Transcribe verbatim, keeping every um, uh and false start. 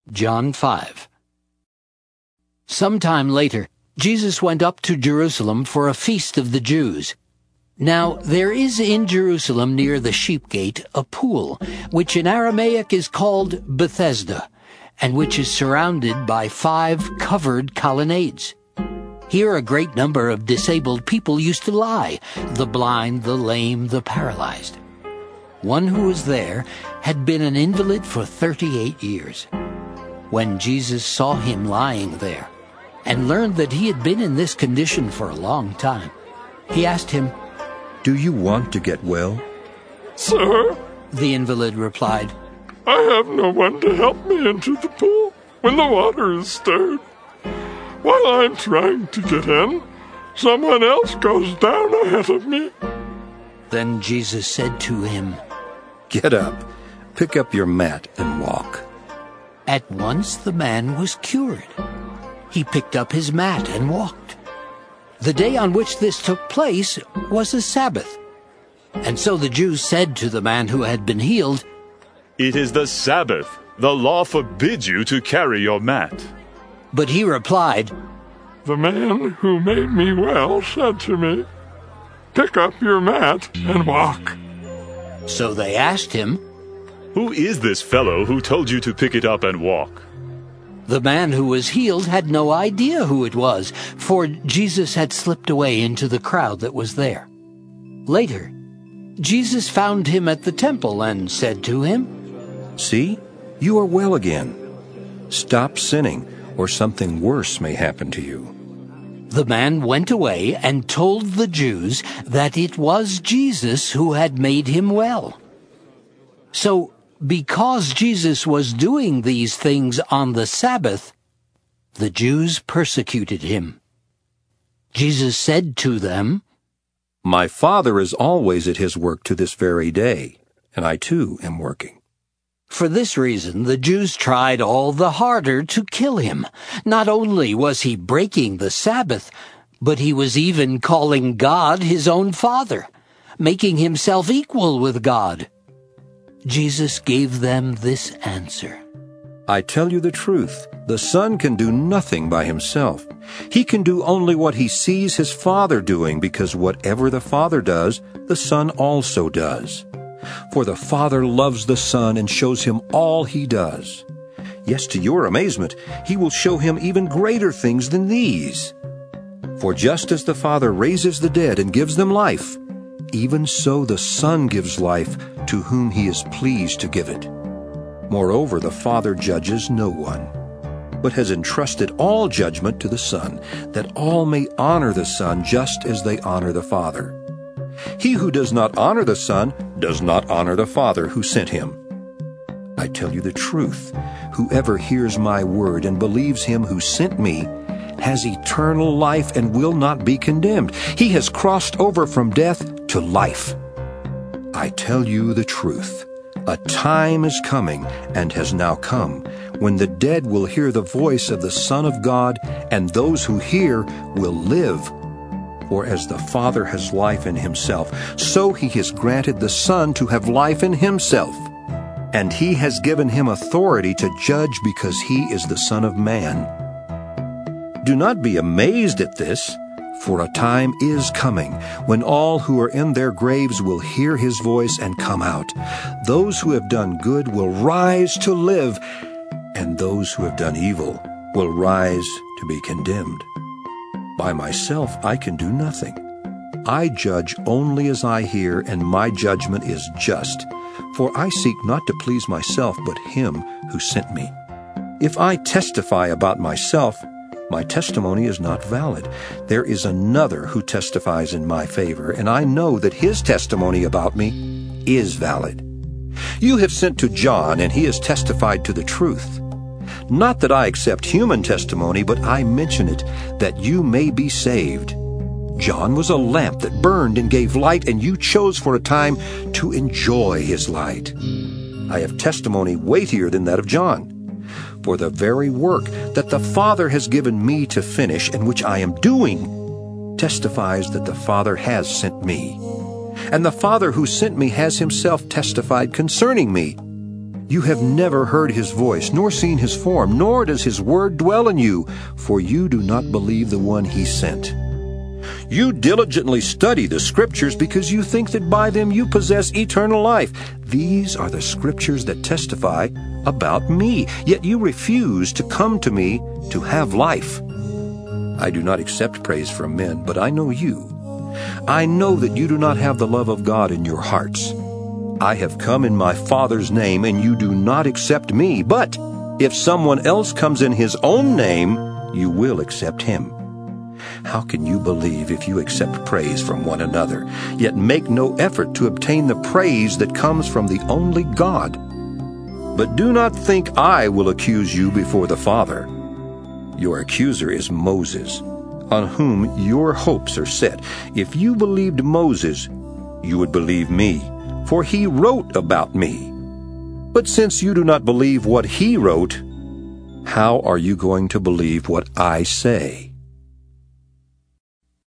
John five. Sometime later, Jesus went up to Jerusalem for a feast of the Jews. Now there is in Jerusalem near the sheep gate a pool, which in Aramaic is called Bethesda, and which is surrounded by five covered colonnades. Here a great number of disabled people used to lie, the blind, the lame, the paralyzed. One who was there had been an invalid for thirty-eight years. When Jesus saw him lying there, and learned that he had been in this condition for a long time, he asked him, "Do you want to get well?" "Sir," the invalid replied, "I have no one to help me into the pool when the water is stirred. While I'm trying to get in, someone else goes down ahead of me." Then Jesus said to him, "Get up, pick up your mat and walk." At once the man was cured. He picked up his mat and walked. The day on which this took place was a Sabbath. And so the Jews said to the man who had been healed, "It is the Sabbath. The law forbids you to carry your mat." But he replied, "The man who made me well said to me, 'Pick up your mat and walk.'" So they asked him, "Who is this fellow who told you to pick it up and walk?" The man who was healed had no idea who it was, for Jesus had slipped away into the crowd that was there. Later, Jesus found him at the temple and said to him, "See, you are well again. Stop sinning, or something worse may happen to you." The man went away and told the Jews that it was Jesus who had made him well. So, because Jesus was doing these things on the Sabbath, the Jews persecuted him. Jesus said to them, "My Father is always at his work to this very day, and I too am working." For this reason, the Jews tried all the harder to kill him. Not only was he breaking the Sabbath, but he was even calling God his own Father, making himself equal with God. Jesus gave them this answer. "I tell you the truth, the Son can do nothing by himself. He can do only what he sees his Father doing, because whatever the Father does, the Son also does. For the Father loves the Son and shows him all he does. Yes, to your amazement, he will show him even greater things than these. For just as the Father raises the dead and gives them life, even so the Son gives life to whom he is pleased to give it. Moreover, the Father judges no one, but has entrusted all judgment to the Son, that all may honor the Son just as they honor the Father. He who does not honor the Son does not honor the Father who sent him. I tell you the truth, whoever hears my word and believes him who sent me has eternal life and will not be condemned. He has crossed over from death to life. I tell you the truth, a time is coming and has now come when the dead will hear the voice of the Son of God, and those who hear will live. For as the Father has life in himself, so he has granted the Son to have life in himself. And he has given him authority to judge because he is the Son of Man. Do not be amazed at this, for a time is coming when all who are in their graves will hear his voice and come out. Those who have done good will rise to live, and those who have done evil will rise to be condemned. By myself I can do nothing. I judge only as I hear, and my judgment is just. For I seek not to please myself, but him who sent me. If I testify about myself, my testimony is not valid. There is another who testifies in my favor, and I know that his testimony about me is valid. You have sent to John, and he has testified to the truth. Not that I accept human testimony, but I mention it, that you may be saved. John was a lamp that burned and gave light, and you chose for a time to enjoy his light. I have testimony weightier than that of John. For the very work that the Father has given me to finish, and which I am doing, testifies that the Father has sent me. And the Father who sent me has himself testified concerning me. You have never heard his voice, nor seen his form, nor does his word dwell in you, for you do not believe the one he sent. You diligently study the Scriptures because you think that by them you possess eternal life. These are the Scriptures that testify about me, yet you refuse to come to me to have life. I do not accept praise from men, but I know you. I know that you do not have the love of God in your hearts. I have come in my Father's name, and you do not accept me. But if someone else comes in his own name, you will accept him. How can you believe if you accept praise from one another, yet make no effort to obtain the praise that comes from the only God? But do not think I will accuse you before the Father. Your accuser is Moses, on whom your hopes are set. If you believed Moses, you would believe me, for he wrote about me. But since you do not believe what he wrote, how are you going to believe what I say?